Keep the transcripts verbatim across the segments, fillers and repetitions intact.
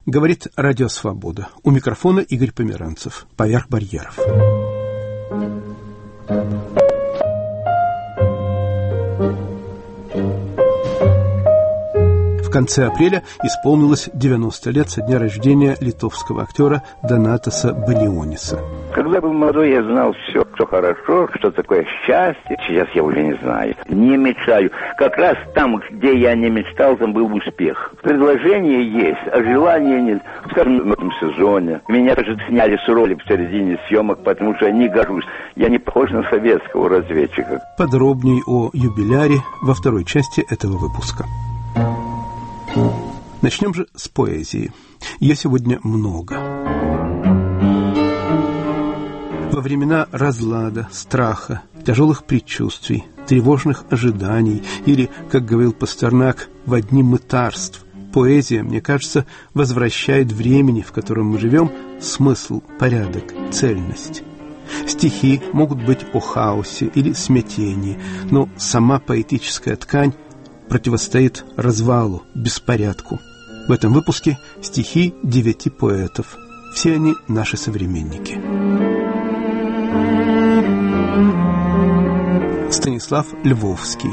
Говорит Радио Свобода. У микрофона Игорь Померанцев. Поверх барьеров. В конце апреля исполнилось девяносто лет со дня рождения литовского актера Донатаса Баниониса. Когда был молодой, я знал все, что хорошо, что такое счастье. Сейчас я уже не знаю. Не мечтаю. Как раз там, где я не мечтал, там был успех. Предложение есть, а желания нет. Скажем, в этом сезоне. Меня даже сняли с роли в середине съемок, потому что я не горжусь. Я не похож на советского разведчика. Подробней о юбиляре во второй части этого выпуска. Начнем же с поэзии. Ее сегодня много. Во времена разлада, страха, тяжелых предчувствий, тревожных ожиданий или, как говорил Пастернак, во дни мытарств, поэзия, мне кажется, возвращает времени, в котором мы живем, смысл, порядок, цельность. Стихи могут быть о хаосе или смятении, но сама поэтическая ткань противостоит развалу, беспорядку. В этом выпуске стихи девяти поэтов. Все они наши современники. Станислав Львовский.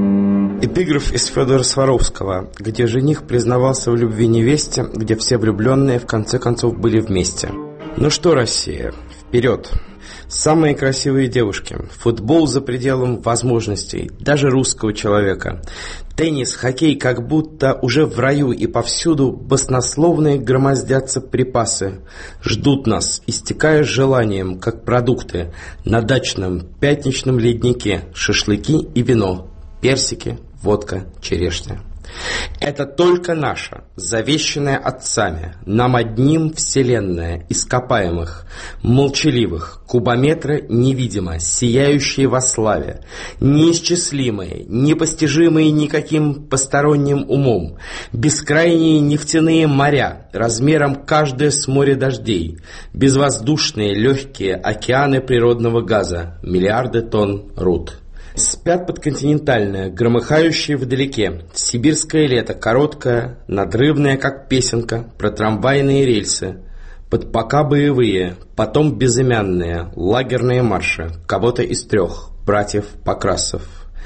Эпиграф из Федора Сваровского, где жених признавался в любви невесте, где все влюбленные в конце концов были вместе. Ну что, Россия, вперед! Самые красивые девушки, футбол за пределом возможностей, даже русского человека, теннис, хоккей, как будто уже в раю, и повсюду баснословные громоздятся припасы. Ждут нас, истекая желанием, как продукты, на дачном пятничном леднике шашлыки и вино, персики, водка, черешня. Это только наша, завещанная отцами, нам одним вселенная, ископаемых, молчаливых, кубометры невидимо, сияющие во славе, неисчислимые, непостижимые никаким посторонним умом, бескрайние нефтяные моря, размером каждое с моря дождей, безвоздушные легкие океаны природного газа, миллиарды тонн руд. Спят подконтинентальное, громыхающее вдалеке, сибирское лето, короткое, надрывное, как песенка, про трамвайные рельсы, под пока боевые, потом безымянные, лагерные марши, кого-то из трех, братьев Покрасов.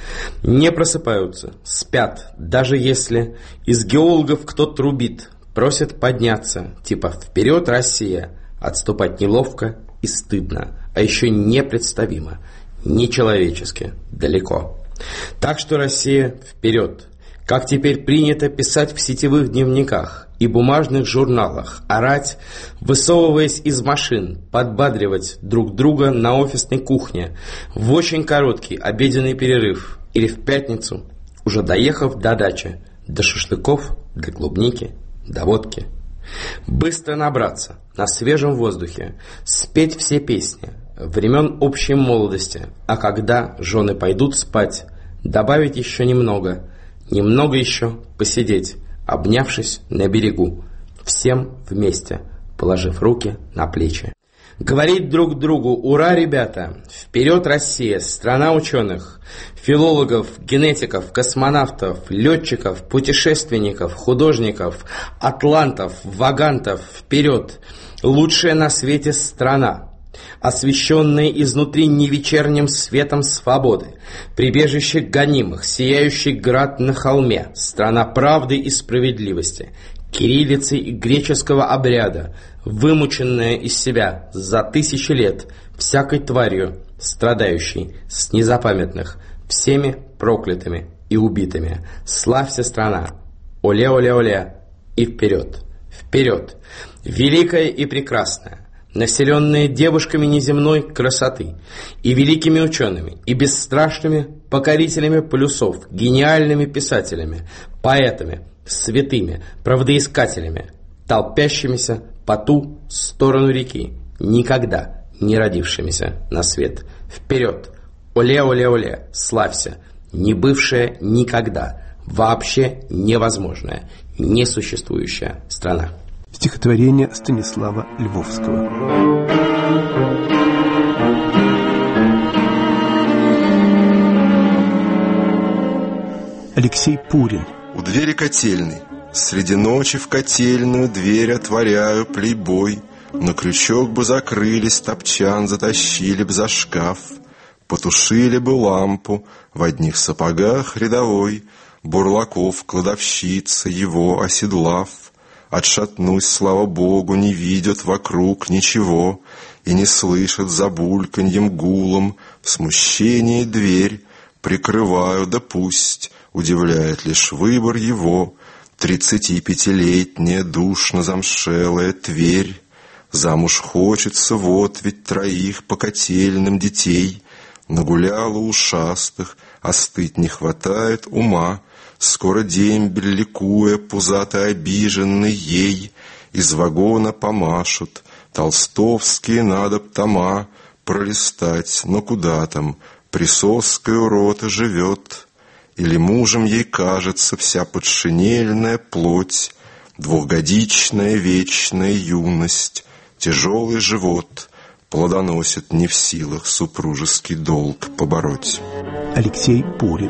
Не просыпаются, спят, даже если из геологов кто трубит, просят подняться, типа «Вперед, Россия!», отступать неловко и стыдно, а еще непредставимо. Нечеловечески, далеко. Так что, Россия, вперед! Как теперь принято писать в сетевых дневниках и бумажных журналах, орать, высовываясь из машин, подбадривать друг друга на офисной кухне, в очень короткий обеденный перерыв или в пятницу, уже доехав до дачи, до шашлыков, до клубники, до водки. Быстро набраться, на свежем воздухе, спеть все песни, времен общей молодости, а когда жены пойдут спать, добавить еще немного, немного еще посидеть, обнявшись на берегу, всем вместе, положив руки на плечи. Говорить друг другу: ура, ребята, вперед, Россия, страна ученых, филологов, генетиков, космонавтов, летчиков, путешественников, художников, атлантов, вагантов, вперед, лучшая на свете страна, освещенная изнутри невечерним светом свободы, прибежище гонимых, сияющий град на холме, страна правды и справедливости, кириллицы и греческого обряда, вымученная из себя за тысячи лет всякой тварью, страдающей с незапамятных, всеми проклятыми и убитыми. Славься, страна! Оле-оле-оле! И вперед! Вперед! Великая и прекрасная, населенная девушками неземной красоты, и великими учеными, и бесстрашными покорителями полюсов, гениальными писателями, поэтами, святыми, правдоискателями, толпящимися по ту сторону реки, никогда не родившимися на свет. Вперед! Оле-оле-оле! Славься! Не бывшая никогда, вообще невозможная, несуществующая страна. Стихотворение Станислава Львовского. Алексей Пурин. У двери котельной, Среди ночи в котельную дверь отворяю, плейбой. На крючок бы закрылись, топчан затащили б за шкаф. Потушили бы лампу, в одних сапогах рядовой. Бурлаков, кладовщица, его оседлав. Отшатнусь, слава богу, не видят вокруг ничего и не слышат за бульканьем гулом. В смущении дверь прикрываю, да пусть удивляет лишь выбор его. Тридцатипятилетняя душно-замшелая Тверь. Замуж хочется, вот ведь троих по котельным детей. Нагуляла ушастых, остыть не хватает ума. Скоро дембель, ликуя, пузато обиженный ей, из вагона помашут. Толстовские надо б тома пролистать, но куда там, присоской у рота живет. Или мужем ей кажется вся подшинельная плоть, двухгодичная вечная юность, тяжелый живот плодоносит, не в силах супружеский долг побороть. Алексей Пурин.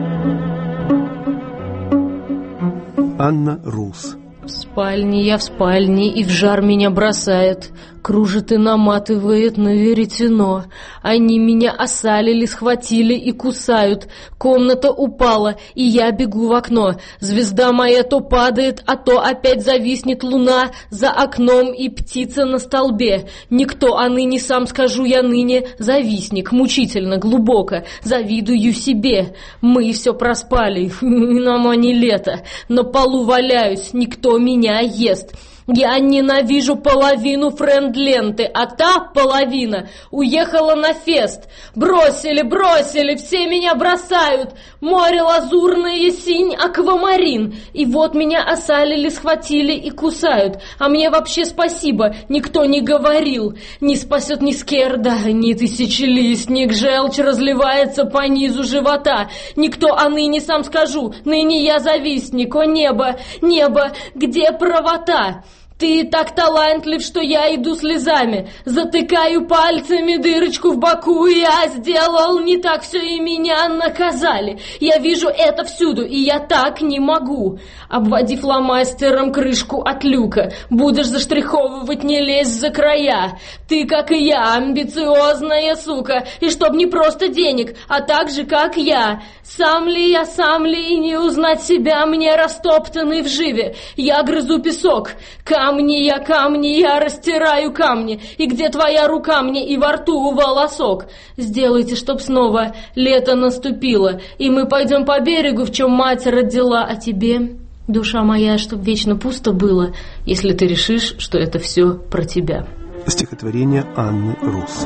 Анна Рус. В спальне я в спальне, и в жар меня бросает, кружит и наматывает на веретено. Они меня осалили, схватили и кусают. Комната упала, и я бегу в окно. Звезда моя то падает, а то опять зависнет луна за окном и птица на столбе. Никто, а ныне сам скажу я ныне, завистник, мучительно, глубоко, завидую себе. Мы все проспали, нам они лето, на полу валяюсь, никто меня ест. Я ненавижу половину френд-ленты, а та половина уехала на фест. Бросили, бросили, все меня бросают. Море лазурное, синь, аквамарин. И вот меня осалили, схватили и кусают. А мне вообще спасибо, никто не говорил. Не спасет ни скерда, ни тысячелистник. Желчь разливается по низу живота. Никто, а ныне сам скажу, ныне я завистник. О небо, небо, где правота? Ты так талантлив, что я иду слезами, затыкаю пальцами дырочку в боку. Я сделал не так все, и меня наказали. Я вижу это всюду, и я так не могу. Обводи фломастером крышку от люка, будешь заштриховывать, не лезь за края. Ты, как и я, амбициозная сука, и чтоб не просто денег, а так же, как я. Сам ли я, сам ли, и не узнать себя мне, растоптанный в живе. Я грызу песок, камни я, камни я, растираю камни. И где твоя рука мне, и во рту волосок? Сделайте, чтоб снова лето наступило, и мы пойдем по берегу, в чем мать родила, а тебе, душа моя, чтоб вечно пусто было, если ты решишь, что это все про тебя. Стихотворение Анны Рус.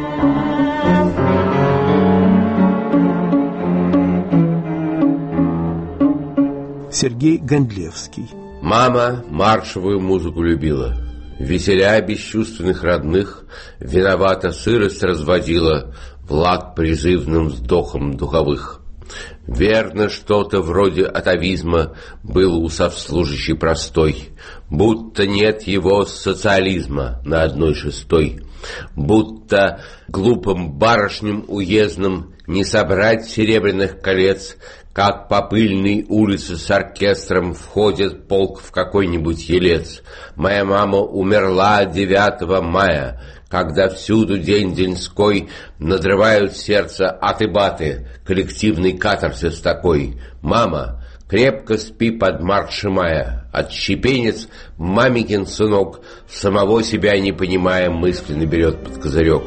Сергей Гондлевский. Мама маршевую музыку любила, веселя бесчувственных родных, виновата сырость разводила в лад призывным вздохом духовых. Верно, что-то вроде атовизма было у совслужащей простой, будто нет его социализма на одной шестой, будто глупым барышням уездным не собрать серебряных колец, как по пыльной улице с оркестром входит полк в какой-нибудь елец. Моя мама умерла девятого мая, когда всюду день-деньской надрывают сердце аты-баты, коллективный катарсис такой. Мама, крепко спи под марш мая, отщепенец, маменькин сынок, самого себя не понимая, мысленно берет под козырек.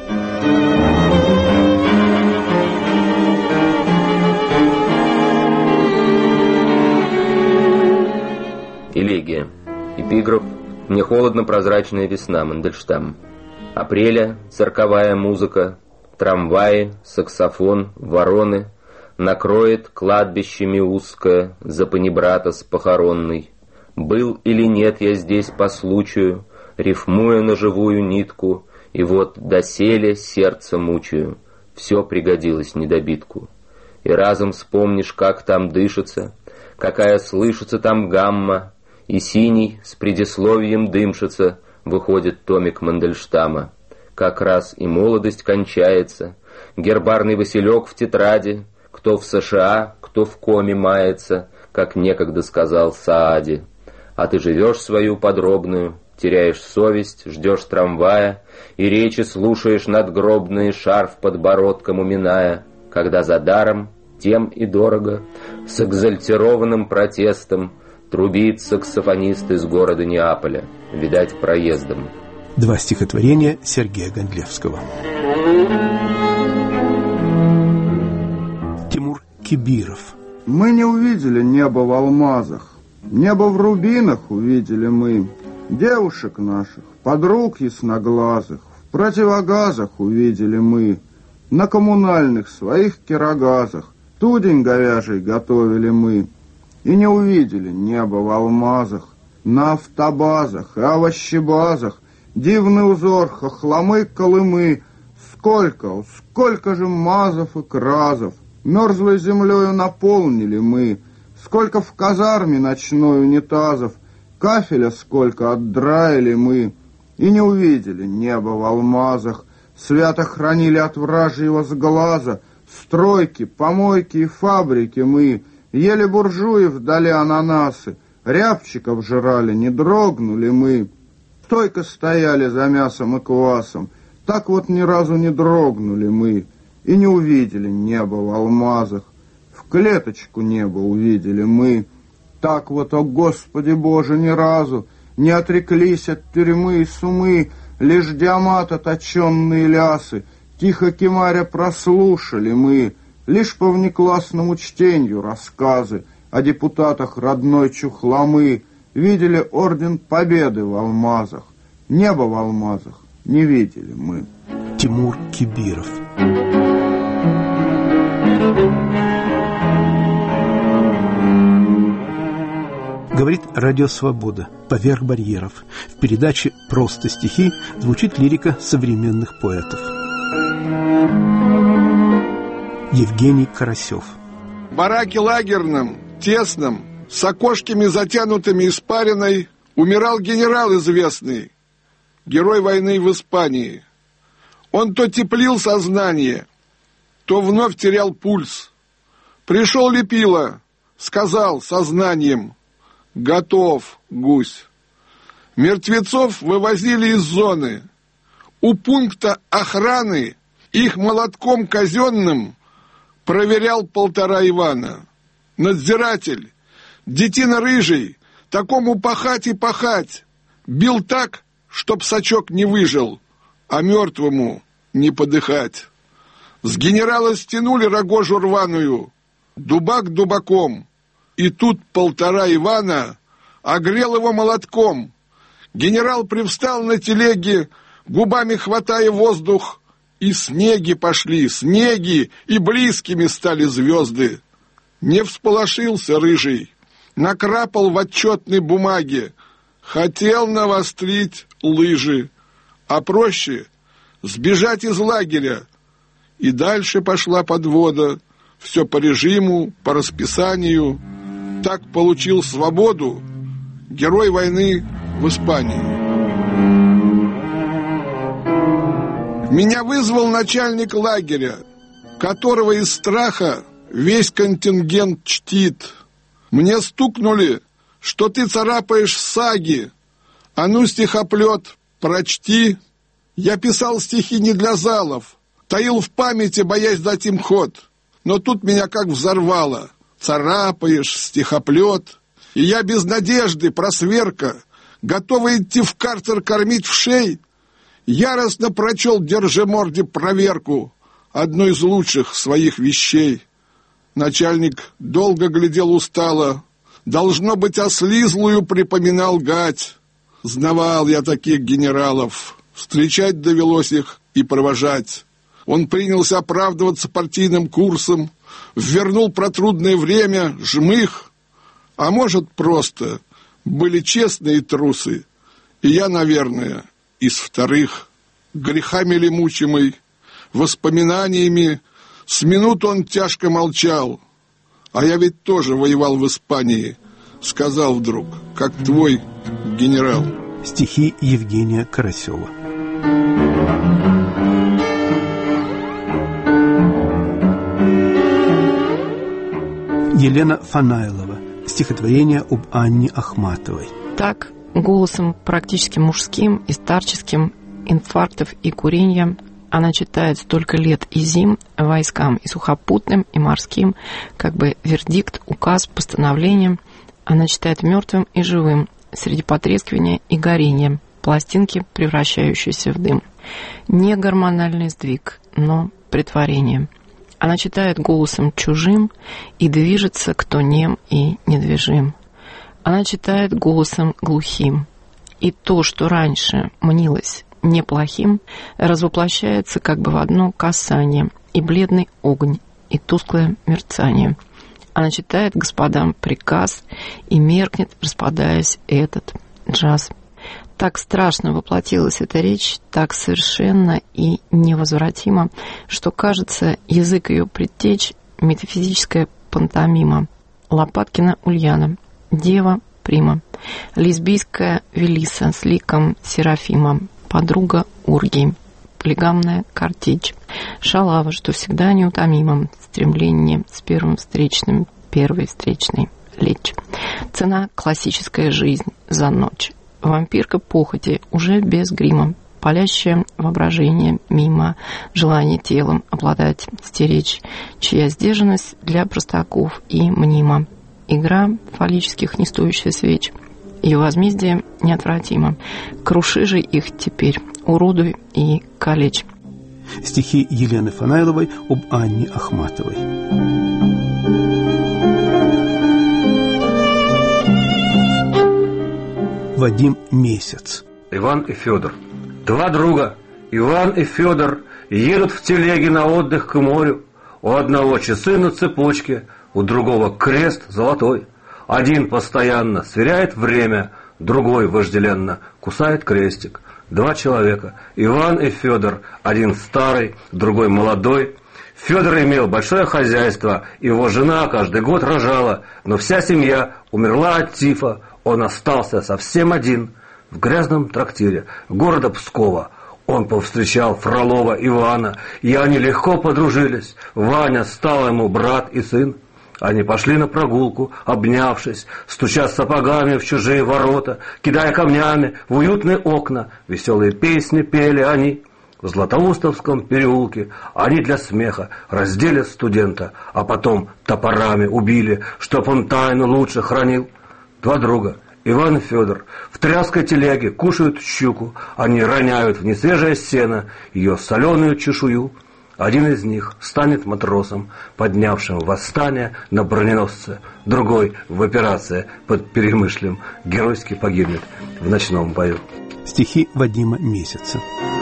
Элегия. Эпиграф. «Мне холодно, прозрачная весна», Мандельштам. Апреля, цирковая музыка, трамваи, саксофон, вороны, накроет кладбищами узкое за панибрата с похоронной. Был или нет я здесь по случаю, рифмуя на живую нитку, и вот доселе сердце мучаю, все пригодилось недобитку. И разом вспомнишь, как там дышится, какая слышится там гамма, и синий с предисловием дымшится выходит томик Мандельштама. Как раз и молодость кончается, гербарный василек в тетради, кто в США, кто в коме мается, как некогда сказал Саади. А ты живешь свою подробную, теряешь совесть, ждешь трамвая, и речи слушаешь надгробные, шарф подбородком уминая, когда за даром, тем и дорого, с экзальтированным протестом трубит саксофонист из города Неаполя, видать, проездом. Два стихотворения Сергея Гондлевского. Тимур Кибиров. Мы не увидели небо в алмазах, небо в рубинах увидели мы, девушек наших, подруг ясноглазых, в противогазах увидели мы, на коммунальных своих кирогазах тудень говяжий готовили мы, и не увидели небо в алмазах, на автобазах и овощебазах дивный узор, хохломы, колымы, сколько, сколько же мазов и кразов мерзлой землею наполнили мы, сколько в казарме ночной унитазов, кафеля сколько отдраили мы, и не увидели небо в алмазах, свято хранили от вражьего сглаза стройки, помойки и фабрики мы, ели буржуи вдали ананасы, рябчиков жрали, не дрогнули мы, стойко стояли за мясом и квасом, так вот ни разу не дрогнули мы, и не увидели небо в алмазах, в клеточку небо увидели мы, так вот, о Господи Боже, ни разу не отреклись от тюрьмы и сумы, лишь диамата точенные лясы, тихо кимаря прослушали мы, лишь по внеклассному чтению рассказы о депутатах родной Чухломы, видели орден Победы в алмазах, небо в алмазах не видели мы. Тимур Кибиров. Говорит Радио Свобода, поверх барьеров. В передаче «Просто стихи» звучит лирика современных поэтов. Евгений Карасев. В бараке лагерном, тесном, с окошками затянутыми испариной, умирал генерал известный, герой войны в Испании. Он то теплил сознание, то вновь терял пульс. Пришел Лепила, сказал сознанием: «Готов, гусь». Мертвецов вывозили из зоны. У пункта охраны их молотком казенным проверял полтора Ивана. Надзиратель, детина рыжий, такому пахать и пахать, бил так, чтоб сачок не выжил, а мертвому не подыхать. С генерала стянули рогожу рваную, дубак дубаком, и тут полтора Ивана огрел его молотком. Генерал привстал на телеге, губами хватая воздух, и снеги пошли, снеги, и близкими стали звезды. Не всполошился рыжий, накрапал в отчетной бумаге, хотел навострить лыжи, а проще сбежать из лагеря. И дальше пошла подвода, все по режиму, по расписанию. Так получил свободу герой войны в Испании. Меня вызвал начальник лагеря, которого из страха весь контингент чтит. Мне стукнули, что ты царапаешь саги, а ну стихоплет прочти. Я писал стихи не для залов, таил в памяти, боясь дать им ход. Но тут меня как взорвало. Царапаешь, стихоплет. И я без надежды, просверка, готовый идти в карцер кормить вшей, яростно прочел держиморде проверку, одну из лучших своих вещей. Начальник долго глядел устало, должно быть, ослизлую припоминал гать. Знавал я таких генералов, встречать довелось их и провожать. Он принялся оправдываться партийным курсом, ввернул про трудное время жмых, а может, просто были честные трусы, и я, наверное, из вторых. Грехами ли мучимый, воспоминаниями, с минут он тяжко молчал. А я ведь тоже воевал в Испании, сказал вдруг, как твой генерал. Стихи Евгения Карасева. Елена Фанайлова. Стихотворение об Анне Ахматовой. Так, голосом практически мужским и старческим, инфарктов и куренья, она читает столько лет и зим войскам и сухопутным, и морским, как бы вердикт, указ, постановление. Она читает мертвым и живым, среди потрескивания и горения, пластинки, превращающиеся в дым. Не гормональный сдвиг, но претворение. Она читает голосом чужим и движется, кто нем и недвижим. Она читает голосом глухим, и то, что раньше мнилось неплохим, развоплощается как бы в одно касание, и бледный огонь, и тусклое мерцание. Она читает господам приказ, и меркнет, распадаясь, этот джаз. Так страшно воплотилась эта речь, так совершенно и невозвратимо, что, кажется, язык ее предтеч — метафизическая пантомима. Лопаткина Ульяна, Дева Прима, лесбийская Велиса с ликом Серафима, подруга Урги, полигамная Картечь, шалава, что всегда неутомимо, стремление с первым встречным, первой встречной лечь. Цена — классическая жизнь за ночь. Вампирка похоти, уже без грима, палящее воображение мимо, желание телом обладать, стеречь, чья сдержанность для простаков и мнима. Игра фаллических нестоящих свеч. Ее возмездие неотвратимо. Круши же их теперь, уродуй и калечь. Стихи Елены Фанайловой об Анне Ахматовой. Вадим Месяц. Иван и Федор. Два друга, Иван и Федор, едут в телеге на отдых к морю. У одного часы на цепочке, у другого крест золотой. Один постоянно сверяет время, другой вожделенно кусает крестик. Два человека, Иван и Федор, один старый, другой молодой. Федор имел большое хозяйство, его жена каждый год рожала, но вся семья умерла от тифа, он остался совсем один в грязном трактире города Пскова. Он повстречал Фролова Ивана, и они легко подружились. Ваня стал ему брат и сын. Они пошли на прогулку, обнявшись, стуча сапогами в чужие ворота, кидая камнями в уютные окна. Веселые песни пели они. В Златоустовском переулке они для смеха раздели студента, а потом топорами убили, чтоб он тайну лучше хранил. Два друга, Иван и Федор, в тряской телеге кушают щуку. Они роняют в несвежее сено ее соленую чешую. Один из них станет матросом, поднявшим восстание на броненосце. Другой в операции под Перемышлем геройски погибнет в ночном бою. Стихи Вадима Месяца.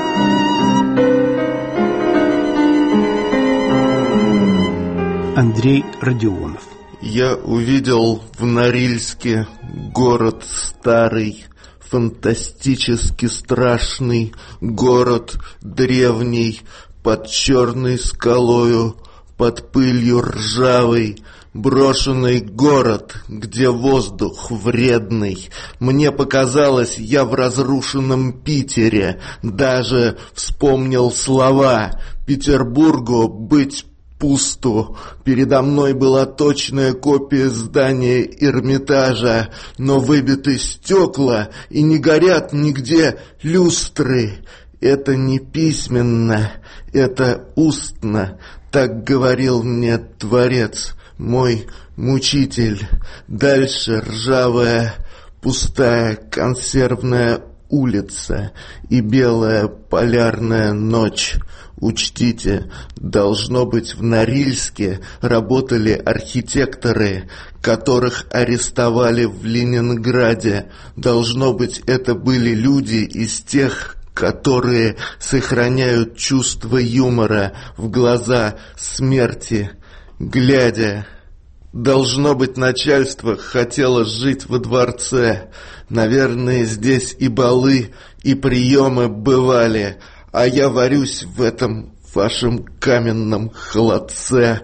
Андрей Родионов. Я увидел в Норильске город старый, фантастически страшный, город древний, под черной скалою, под пылью ржавой, брошенный город, где воздух вредный. Мне показалось, я в разрушенном Питере, даже вспомнил слова «Петербургу быть пусту». Передо мной была точная копия здания Эрмитажа, но выбиты стекла и не горят нигде люстры. Это не письменно, это устно, так говорил мне Творец, мой мучитель. Дальше ржавая, пустая консервная улица и белая полярная ночь. Учтите, должно быть, в Норильске работали архитекторы, которых арестовали в Ленинграде. Должно быть, это были люди из тех, которые сохраняют чувство юмора в глаза смерти, глядя. Должно быть, начальство хотело жить во дворце. Наверное, здесь и балы, и приемы бывали, а я варюсь в этом вашем каменном холодце.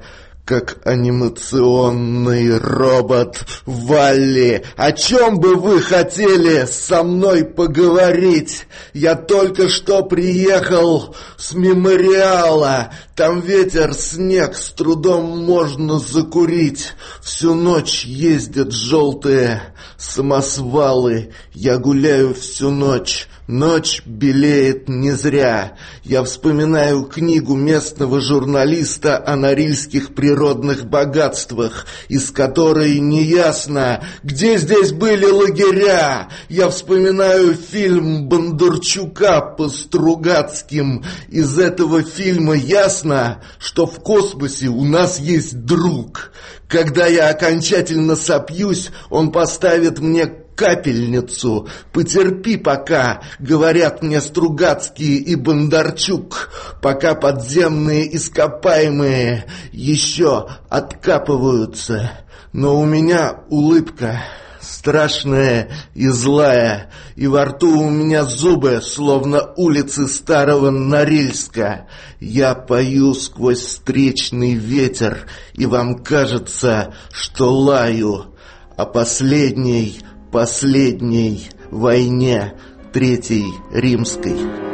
как анимационный робот Валли. О чем бы вы хотели со мной поговорить? Я только что приехал с мемориала. Там ветер, снег, с трудом можно закурить. Всю ночь ездят желтые самосвалы. Я гуляю всю ночь. Ночь белеет не зря. Я вспоминаю книгу местного журналиста о норильских природных богатствах, из которой неясно, где здесь были лагеря. Я вспоминаю фильм Бондарчука по Стругацким. Из этого фильма ясно, что в космосе у нас есть друг. Когда я окончательно сопьюсь, он поставит мне капельницу. Потерпи пока, говорят мне Стругацкий и Бондарчук, пока подземные ископаемые еще откапываются. Но у меня улыбка страшная и злая, и во рту у меня зубы, словно улицы старого Норильска. Я пою сквозь встречный ветер, и вам кажется, что лаю о последней последней войне Третьей Римской.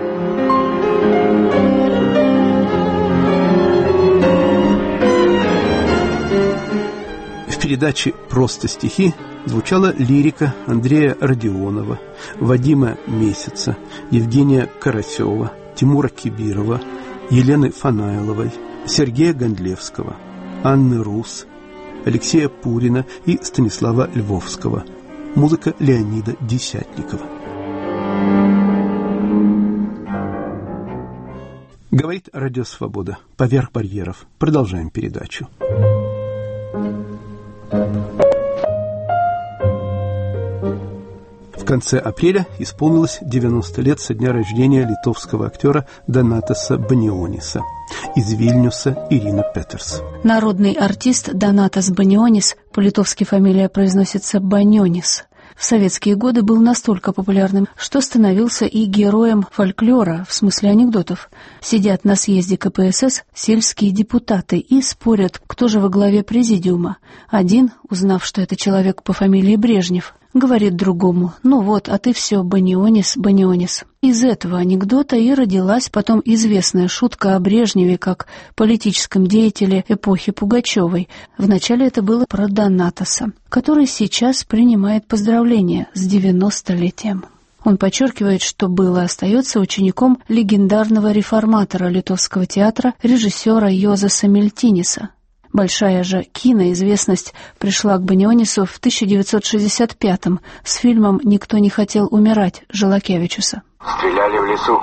В передаче «Просто стихи» звучала лирика Андрея Родионова, Вадима Месяца, Евгения Карасева, Тимура Кибирова, Елены Фанайловой, Сергея Гондлевского, Анны Рус, Алексея Пурина и Станислава Львовского. Музыка Леонида Десятникова. Говорит Радио Свобода. Поверх барьеров. Продолжаем передачу. В конце апреля исполнилось девяносто лет со дня рождения литовского актера Донатаса Баниониса. Из Вильнюса Ирина Петерс. Народный артист Донатас Банионис, по-литовски фамилия произносится Банионис, в советские годы был настолько популярным, что становился и героем фольклора, в смысле анекдотов. Сидят на съезде ка пэ эс эс сельские депутаты и спорят, кто же во главе президиума. Один, узнав, что это человек по фамилии Брежнев, говорит другому: «Ну вот, а ты все, Банионис, Банионис». Из этого анекдота и родилась потом известная шутка о Брежневе как политическом деятеле эпохи Пугачевой. Вначале это было про Донатаса, который сейчас принимает поздравления с девяностолетием. Он подчеркивает, что был и остается учеником легендарного реформатора литовского театра, режиссера Йозаса Мильтиниса. Большая же киноизвестность пришла к Банионису в тысяча девятьсот шестьдесят пятом с фильмом «Никто не хотел умирать» Желакевичуса. Стреляли в лесу.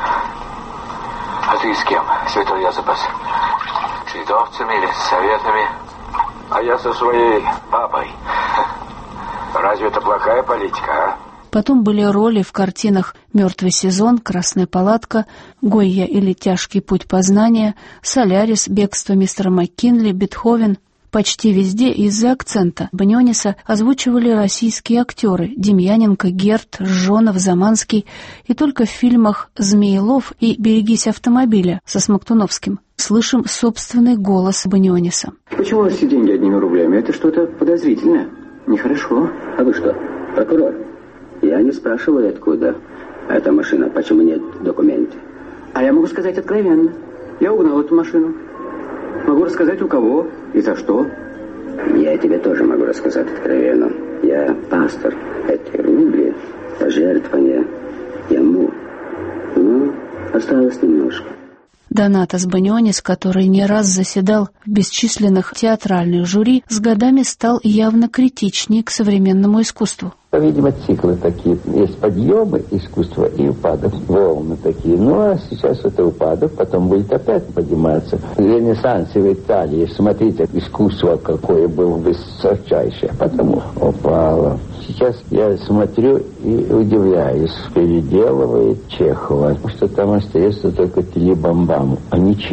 А ты с кем, святой Йозапас? С литовцами или с советами? А я со своей папой. Разве это плохая политика, а? Потом были роли в картинах «Мертвый сезон», «Красная палатка», «Гойя» или «Тяжкий путь познания», «Солярис», «Бегство мистера МакКинли», «Бетховен». Почти везде из-за акцента Баниониса озвучивали российские актеры Демьяненко, Герт, Жжонов, Заманский, и только в фильмах «Змеелов» и «Берегись автомобиля» со Смоктуновским слышим собственный голос Баниониса. Почему у вас все деньги одними рублями? Это что-то подозрительное. Нехорошо. А вы что, прокурор? Я не спрашиваю, откуда эта машина, почему нет документов. А я могу сказать откровенно. Я угнал эту машину. Могу рассказать, у кого и за что. Я тебе тоже могу рассказать откровенно. Я пастор. Эти рубли — пожертвования ему. Ну, осталось немножко. Донатас Банионис, который не раз заседал в бесчисленных театральных жюри, с годами стал явно критичнее к современному искусству. Видимо, циклы такие. Есть подъемы искусства и упадок, волны такие. Ну, а сейчас это упадок, потом будет опять подниматься. В Ренессансе в Италии, смотрите, искусство какое было высочайшее, а потом упало. Сейчас я смотрю и удивляюсь. Переделывает Чехова, потому что там остается только Телебамбам, а не Чехов.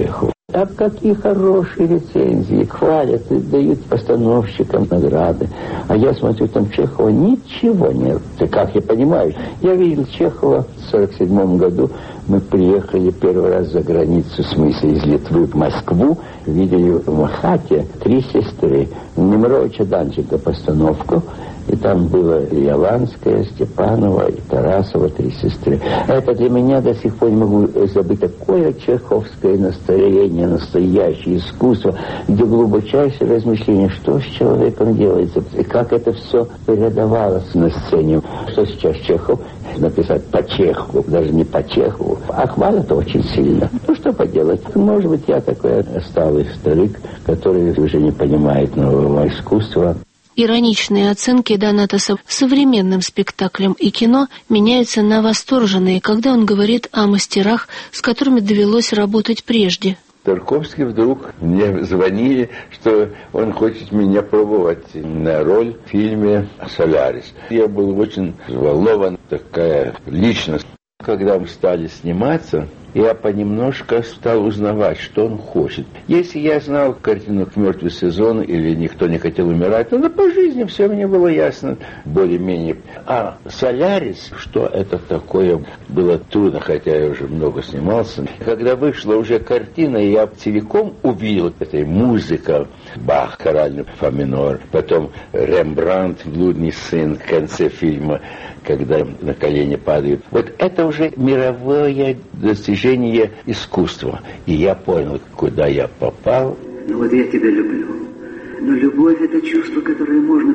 А какие хорошие рецензии, хвалят и дают постановщикам награды. А я смотрю, там Чехова ничего нет. Ты как я понимаю? Я видел Чехова в сорок седьмом году. Мы приехали первый раз за границу, в смысле из Литвы в Москву. Видели в Махате «Три сестры». Немировича Данченко постановку. И там было и Яланская, Степанова, и Тарасова, три сестры. Это для меня до сих пор не могу забыть такое чеховское настроение, настоящее искусство, где глубочайшее размышление, что с человеком делается, и как это все передавалось на сцене. Что сейчас Чехов написать по Чехову, даже не по Чехову, а хвалят очень сильно. Ну, что поделать? Может быть, я такой отсталый старик, который уже не понимает нового искусства. Ироничные оценки Донатаса современным спектаклям и кино меняются на восторженные, когда он говорит о мастерах, с которыми довелось работать прежде. Тарковский вдруг мне звонили, что он хочет меня пробовать на роль в фильме «Солярис». Я был очень взволнован, такая личность. Когда мы стали сниматься, я понемножку стал узнавать, что он хочет. Если я знал картину «Мертвый сезон» или «Никто не хотел умирать», то по жизни все мне было ясно, более-менее. А «Солярис», что это такое, было трудно, хотя я уже много снимался. Когда вышла уже картина, я целиком увидел этой музыка, Бах, хоральный фа минор, потом Рембрандт, «Блудный сын» в конце фильма, когда на колени падают. Вот это уже мировое достижение искусства. И я понял, куда я попал. Ну вот я тебя люблю. Но любовь — это чувство, которое можно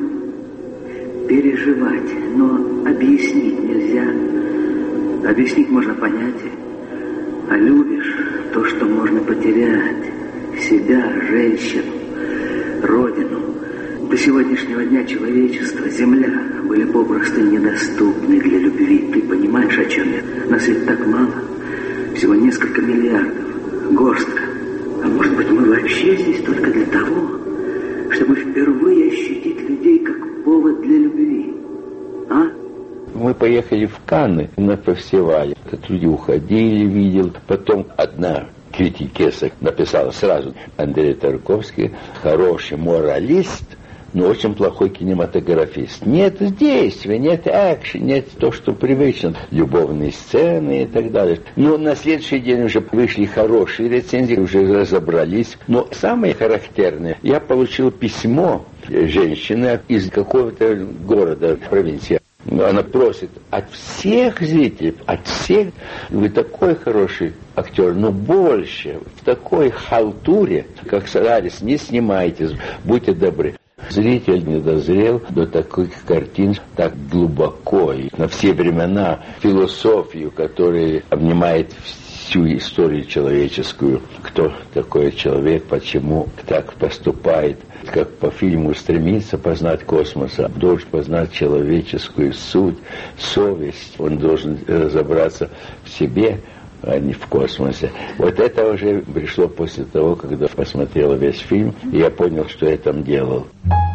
переживать, но объяснить нельзя. Объяснить можно понять. А любишь то, что можно потерять. Себя, женщину, родину. До сегодняшнего дня человечество, земля были попросту недоступны для любви. Ты понимаешь, о чем я? Нас ведь так мало. Всего несколько миллиардов. Горстка. А может быть, мы вообще здесь только для того, чтобы впервые ощутить людей как повод для любви? А? Мы поехали в Канны на фестивале. Тут люди уходили, видел. Потом одна критикесса написала сразу: Андрей Тарковский хороший моралист, но очень плохой кинематографист. Нет действия, нет экшена, нет то, что привычно. Любовные сцены и так далее. Но на следующий день уже вышли хорошие рецензии, уже разобрались. Но самое характерное, я получил письмо женщины из какого-то города, провинции. Она просит от всех зрителей, от всех: вы такой хороший актер, но больше в такой халтуре, как «Солярис», не снимайтесь, будьте добры. Зритель не дозрел до таких картин так глубоко и на все времена философию, которая обнимает всю историю человеческую. Кто такой человек, почему так поступает, как по фильму стремится познать космос, должен познать человеческую суть, совесть. Он должен разобраться в себе, а не в космосе. Вот это уже пришло после того, когда посмотрел весь фильм, и я понял, что я там делал.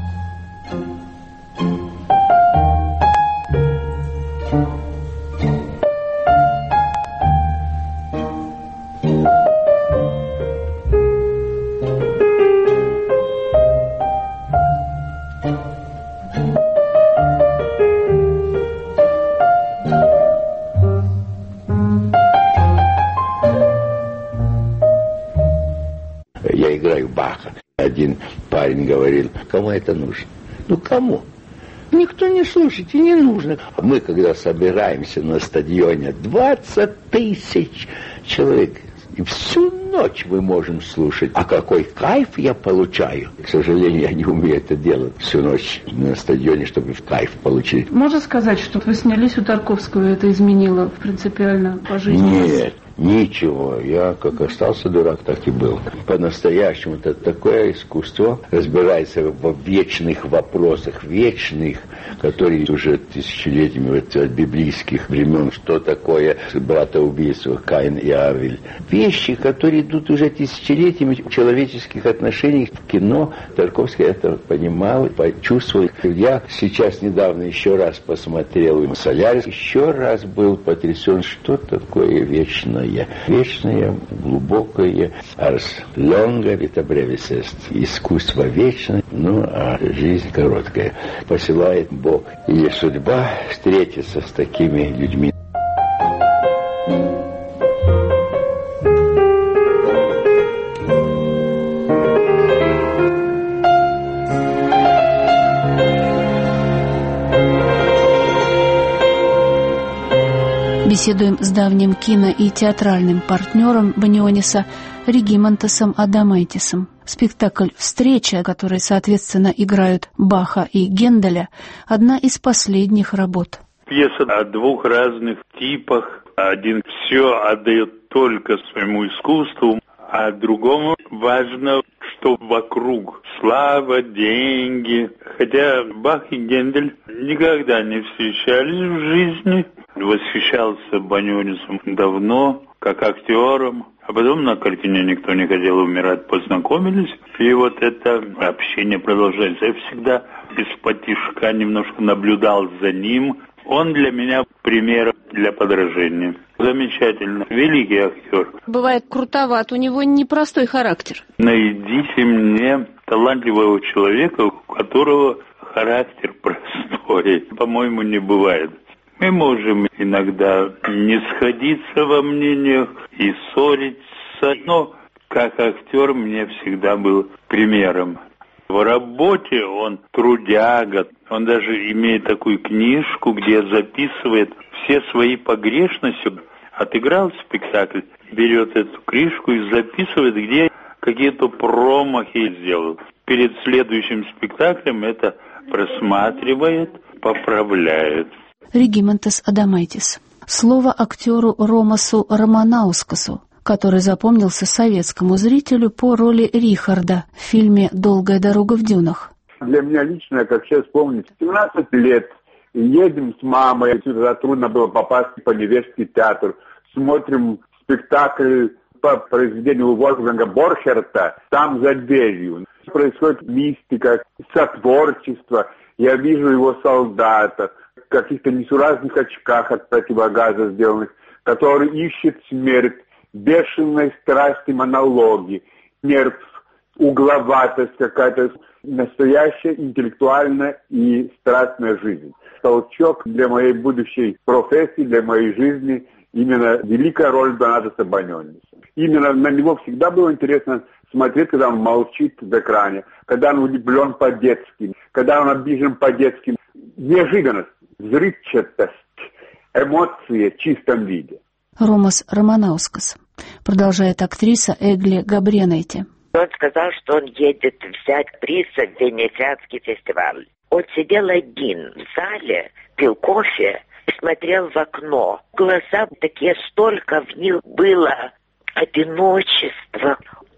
Я играю Баха. Один парень говорил: кому это нужно? Ну, кому? Никто не слушает, и не нужно. Мы, когда собираемся на стадионе, двадцать тысяч человек, и всю ночь мы можем слушать. А какой кайф я получаю? К сожалению, я не умею это делать всю ночь на стадионе, чтобы в кайф получить. Можно сказать, что вы снялись у Тарковского, и это изменило принципиально по жизни? Нет. Ничего, я как остался дурак, так и был. По-настоящему это такое искусство, разбирается в вечных вопросах, вечных, которые уже тысячелетиями, вот, от библейских времен, что такое братоубийство, Каин и Авель. Вещи, которые идут уже тысячелетиями в человеческих отношениях. В кино Тарковский это понимал, почувствовал. Я сейчас недавно еще раз посмотрел «Солярис», еще раз был потрясен, что такое вечное. вечное. Вечное, глубокое, ars longa vita brevis est. Искусство вечное, ну а жизнь короткая. Посылает Бог или судьба встретиться с такими людьми. Беседуем с давним кино- и театральным партнером Баниониса Регимантесом Адамайтисом. Спектакль «Встреча», который, соответственно, играют Баха и Генделя, одна из последних работ. Пьеса о двух разных типах. Один все отдает только своему искусству, а другому важно, что вокруг. Слава, деньги. Хотя Бах и Гендель никогда не встречались в жизни. Восхищался Банионисом давно, как актером. А потом на картине «Никто не хотел умирать» познакомились. И вот это общение продолжается. Я всегда из-под тишка немножко наблюдал за ним. Он для меня пример для подражения. Замечательно. Великий актер. Бывает крутоват, у него непростой характер. Найдите мне талантливого человека, у которого характер простой. По-моему, не бывает. Мы можем иногда не сходиться во мнениях и ссориться, но как актер мне всегда был примером. В работе он трудяга, он даже имеет такую книжку, где записывает все свои погрешности. Отыграл спектакль, берет эту книжку и записывает, где какие-то промахи сделал. Перед следующим спектаклем это просматривает, поправляет. Регимантес Адамайтис. Слово актеру Ромасу Романаускасу, который запомнился советскому зрителю по роли Рихарда в фильме «Долгая дорога в дюнах». Для меня лично, как сейчас помню, семнадцать лет, едем с мамой, сюда трудно было попасть в Невежский театр, смотрим спектакль по произведению Вольфганга Борхерта, там за дверью. Происходит мистика, сотворчество, я вижу его солдата, в каких-то несуразных очках от противогаза сделанных, который ищет смерть, бешеной страсти монологи, нерв, угловатость какая-то, настоящая интеллектуальная и страстная жизнь. Толчок для моей будущей профессии, для моей жизни, именно великая роль Донатаса Баниониса. Именно на него всегда было интересно смотреть, когда он молчит в экране, когда он влюблен по-детски, когда он обижен по-детски. Неожиданность, взрывчатость, эмоции в чистом виде. Ромас Романаускас. Продолжает актриса Эгли Габренайте. Он сказал, что он едет взять приз в Венецианский фестиваль. Он сидел один в зале, пил кофе и смотрел в окно. Глаза такие, столько в них было одиночества.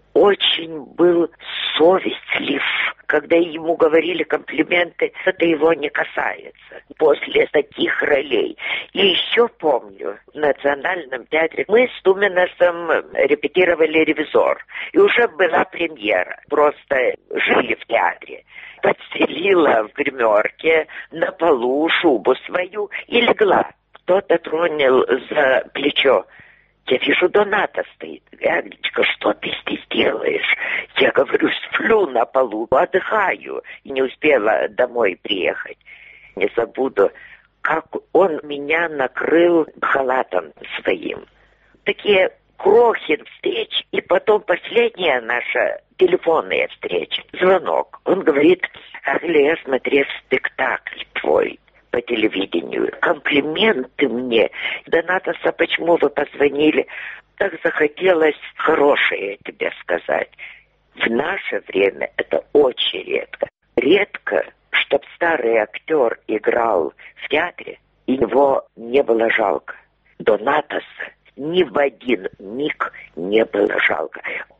Очень был совестлив. Когда ему говорили комплименты, это его не касается после таких ролей. И еще помню, в Национальном театре мы с Туменосом репетировали «Ревизор». И уже была премьера. Просто жили в театре. Подстелила в гримерке на полу шубу свою и легла. Кто-то тронул за плечо. Я вижу, Доната стоит. Агличка, что ты здесь делаешь? Я говорю, сплю на полу, отдыхаю. И не успела домой приехать. Не забуду, как он меня накрыл халатом своим. Такие крохи встреч. И потом последняя наша телефонная встреча. Звонок. Он говорит, Агли, я смотрел спектакль твой по телевидению. Комплименты мне. Донатаса, почему вы позвонили? Так захотелось хорошее тебе сказать. В наше время это очень редко. Редко, чтоб старый актер играл в театре, и его не было жалко. Донатаса ни в один миг не было жалко.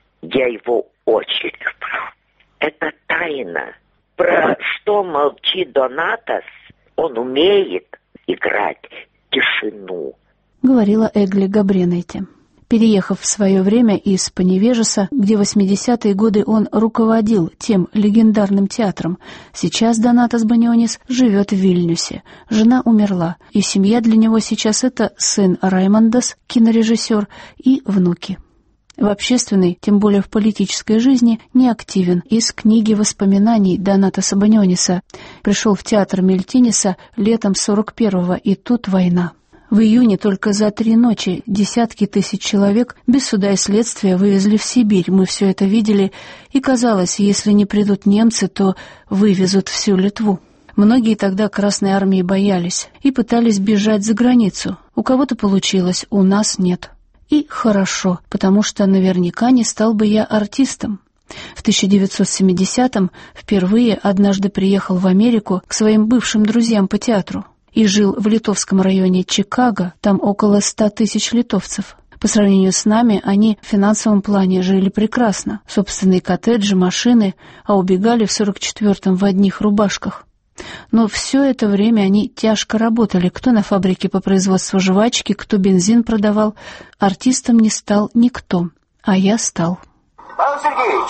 Я его очень люблю. Это тайна. Про что молчит Донатас? Он умеет играть тишину. Говорила Эгли Габренайте. переехав в свое время из Поневежеса, где в восьмидесятые годы он руководил тем легендарным театром. Сейчас Донатас Банионис живет в Вильнюсе. Жена умерла, и семья для него сейчас это сын Раймондас, кинорежиссер, и внуки. В общественной, тем более в политической жизни, не активен. Из книги воспоминаний Донатаса Баниониса пришел в театр Мильтинеса летом сорок первого, и тут война. В июне только за три ночи десятки тысяч человек без суда и следствия вывезли в Сибирь. Мы все это видели, и казалось, если не придут немцы, то вывезут всю Литву. Многие тогда Красной Армии боялись и пытались бежать за границу. У кого-то получилось, у нас нет. И хорошо, потому что наверняка не стал бы я артистом. В тысяча девятьсот семидесятом впервые однажды приехал в Америку к своим бывшим друзьям по театру и жил в литовском районе Чикаго, там около ста тысяч литовцев. По сравнению с нами, они в финансовом плане жили прекрасно. Собственные коттеджи, машины, а убегали в сорок четвертом в одних рубашках. Но все это время они тяжко работали, кто на фабрике по производству жвачки, кто бензин продавал. Артистом не стал никто, а я стал. Павел Сергеевич,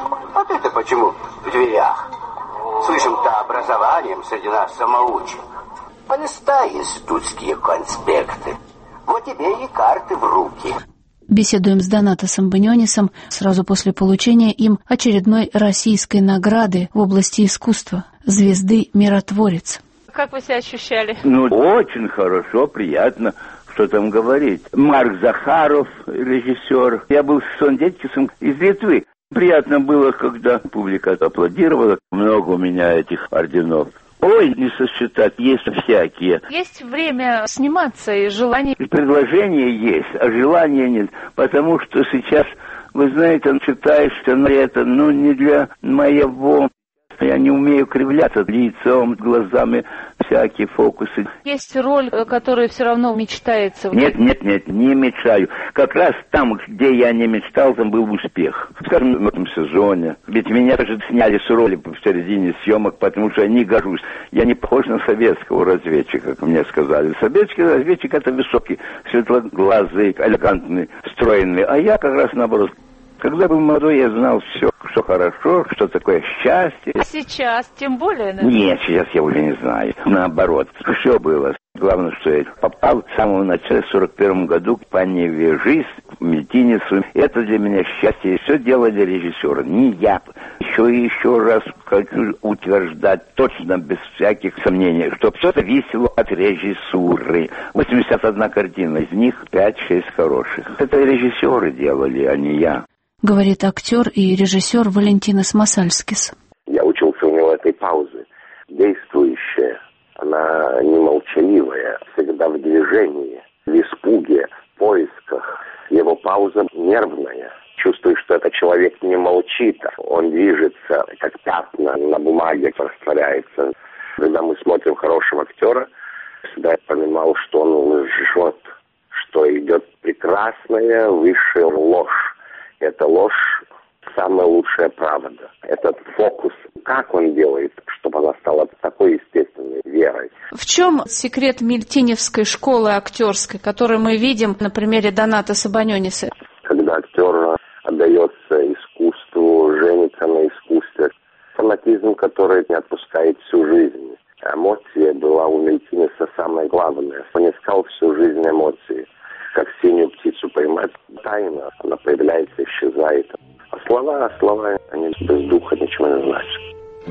а ты-то почему в дверях? Слышим-то образованием среди нас самоучим. Полистай институтские конспекты. Вот тебе и карты в руки. Беседуем с Донатасом Банионисом сразу после получения им очередной российской награды в области искусства «Звезды Миротворец». Как вы себя ощущали? Ну, очень хорошо, приятно, что там говорить. Марк Захаров, режиссер. Я был с Сондетькисом из Литвы. Приятно было, когда публика аплодировала. Много у меня этих орденов. Ой, не сосчитать, есть всякие. Есть время сниматься и желание. Предложение есть, а желания нет. Потому что сейчас, вы знаете, читаешь, что это, ну, не для моего. Я не умею кривляться лицом, глазами, всякие фокусы. Есть роль, которая все равно мечтается. Нет, нет, нет, не мечтаю. Как раз там, где я не мечтал, там был успех. Скажем, в этом сезоне. Ведь меня же сняли с роли в середине съемок, потому что я не гожусь. Я не похож на советского разведчика, как мне сказали. Советский разведчик — это высокий, светлоглазый, элегантный, стройный. А я как раз наоборот. Когда был молодой, я знал все, что хорошо, что такое счастье. А сейчас тем более, да? Нет, сейчас я уже не знаю. Наоборот, все было. Главное, что я попал в самом начале, в сорок первом году, к Поневежис, в Мильтинесу. Это для меня счастье. И все делали режиссеры, не я. Еще и еще раз хочу утверждать, точно, без всяких сомнений, что все зависело от режиссуры. восемьдесят одна картина, из них пять-шесть хороших. Это режиссеры делали, а не я. Говорит актер и режиссер Валентинас Масальскис. Я учился у него этой паузы. Действующая, она не молчаливая, всегда в движении, в испуге, в поисках. Его пауза нервная. Чувствуешь, что этот человек не молчит, он движется, как пятна на бумаге растворяется. Когда мы смотрим хорошего актера, всегда я понимал, что он лжет, что идет прекрасная высшая ложь. Эта ложь – самая лучшая правда. Этот фокус, как он делает, чтобы она стала такой естественной верой. В чем секрет Мильтиневской школы актерской, которую мы видим на примере Донатаса Баниониса? Когда актер отдается искусству, женится на искусстве, фанатизм, который не отпускает всю жизнь. Эмоция была у Мильтинеса самое главное. Он искал всю жизнь эмоции. Как синюю птицу поймать, тайна, она появляется, исчезает. А слова, слова, они без духа ничего не значат.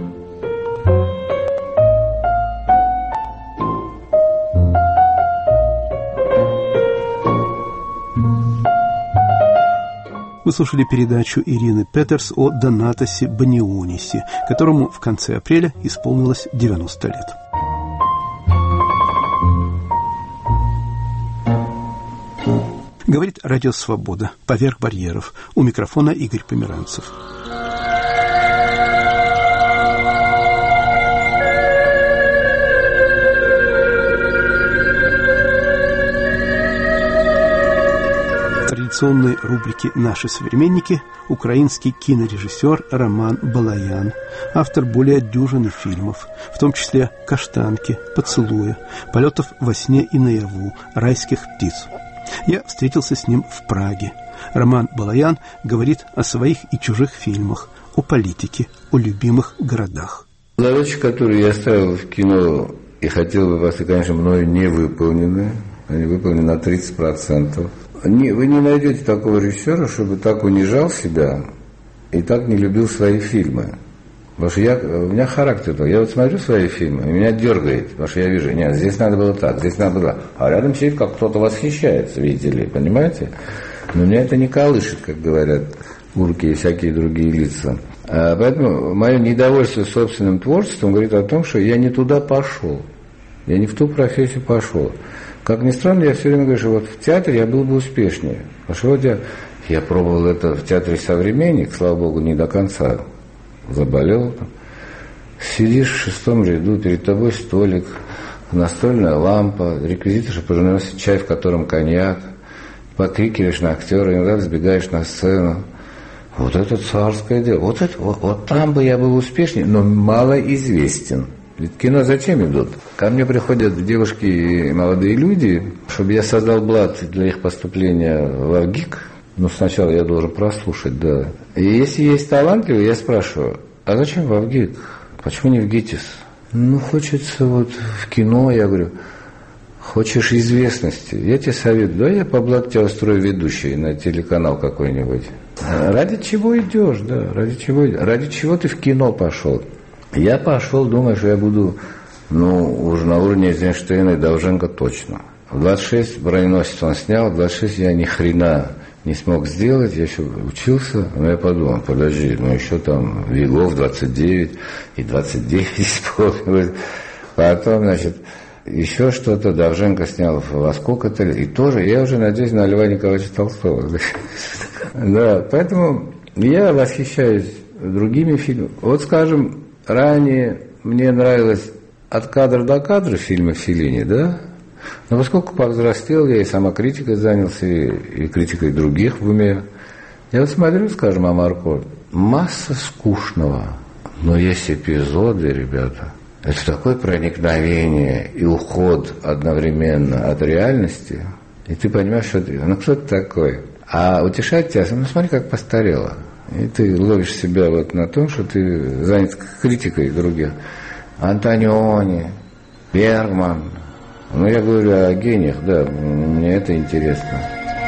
Вы слушали передачу Ирины Петерс о Донатасе Банионисе, которому в конце апреля исполнилось девяносто лет. Говорит Радио Свобода. Поверх барьеров. У микрофона Игорь Померанцев. В традиционной рубрике «Наши современники» украинский кинорежиссер Роман Балаян, автор более дюжины фильмов, в том числе «Каштанки», «Поцелуя», «Полетов во сне и наяву», «Райских птиц». Я встретился с ним в Праге. Роман Балаян говорит о своих и чужих фильмах, о политике, о любимых городах. Задачи, которые я ставил в кино и хотел бы вас, конечно, мною не выполнены. Они выполнены на тридцать процентов. Не, вы не найдете такого режиссера, чтобы так унижал себя и так не любил свои фильмы. Потому что я, у меня характер такой. Я вот смотрю свои фильмы, и меня дергает. Потому что я вижу, нет, здесь надо было так, здесь надо было так. А рядом сидит, как кто-то восхищается, видите ли, понимаете? Но меня это не колышет, как говорят урки и всякие другие лица. А поэтому мое недовольство собственным творчеством говорит о том, что я не туда пошел. Я не в ту профессию пошел. Как ни странно, я все время говорю, что вот в театре я был бы успешнее. Потому что вот я, я пробовал это в театре «Современник», слава богу, не до конца заболел. Сидишь в шестом ряду, перед тобой столик, настольная лампа, реквизиторша приносит чай, в котором коньяк, покрикиваешь на актера, иногда сбегаешь на сцену. Вот это царское дело. Вот, это, вот, вот там бы я был успешнее, но малоизвестен. Ведь кино зачем идут? Ко мне приходят девушки и молодые люди, чтобы я создал блат для их поступления в ВГИК. Ну, сначала я должен прослушать, да. И если есть талантливые, я спрашиваю, а зачем в ВГИК? Почему не в ГИТИС? Ну, хочется вот в кино, я говорю, хочешь известности? Я тебе советую, да, я по блату тебя устрою ведущий на телеканал какой-нибудь. Ради чего идешь, да, ради чего, ради чего ты в кино пошел? Я пошел, думаю, что я буду, ну, уже на уровне Эйзенштейна и Довженко точно. В двадцать шесть броненосец он снял, в двадцать шесть я ни хрена не смог сделать, я еще учился, но я подумал, подожди, ну еще там Вигов двадцать девять и двадцать девять исполнилось. Потом, значит, еще что-то Довженко снял во сколько-то, и тоже, я уже надеюсь на Льва Николаевича Толстого. Да, поэтому я восхищаюсь другими фильмами. Вот, скажем, ранее мне нравилось «От кадра до кадра» фильмы Феллини, да? Но поскольку повзрослел, я и самокритикой занялся, и, и критикой других в уме. Я вот смотрю, скажем, Амарко, масса скучного, но есть эпизоды, ребята. Это такое проникновение и уход одновременно от реальности, и ты понимаешь, что ты, ну кто ты такой? А утешать тебя, ну смотри, как постарело. И ты ловишь себя вот на том, что ты занят критикой других. Антониони, Бергман. Ну, я говорю о гениях, да, мне это интересно.